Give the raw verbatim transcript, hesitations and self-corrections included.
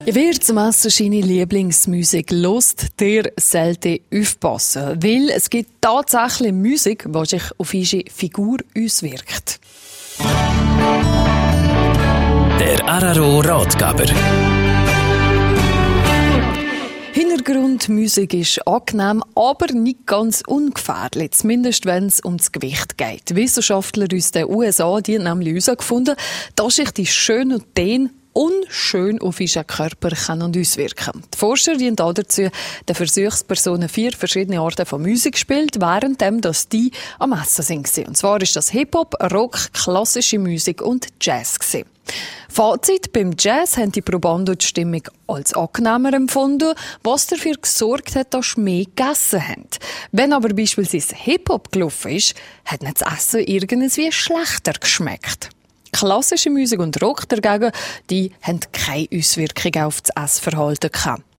Wer zum Essen seine Lieblingsmusik hört, der sollte aufpassen. Weil es gibt tatsächlich Musik, die sich auf unsere Figur auswirkt. Der R R O-Ratgeber. Hintergrundmusik ist angenehm, aber nicht ganz ungefährlich, zumindest wenn es ums Gewicht geht. Wissenschaftler aus den U S A die haben nämlich herausgefunden, dass sich die schön und den unschön auf unseren Körper können auswirken können. Die Forscher haben dazu den Versuchspersonen vier verschiedene Arten von Musik gespielt, währenddem dass die am Essen sind. Und zwar ist das Hip-Hop, Rock, klassische Musik und Jazz gewesen. Fazit: Beim Jazz haben die Probanden die Stimmung als angenehmer empfunden, was dafür gesorgt hat, dass sie mehr gegessen haben. Wenn aber beispielsweise Hip-Hop gelaufen ist, hat ihnen das Essen irgendwie schlechter geschmeckt. Klassische Musik und Rock dagegen, die haben keine Auswirkungen auf das Essverhalten gehabt.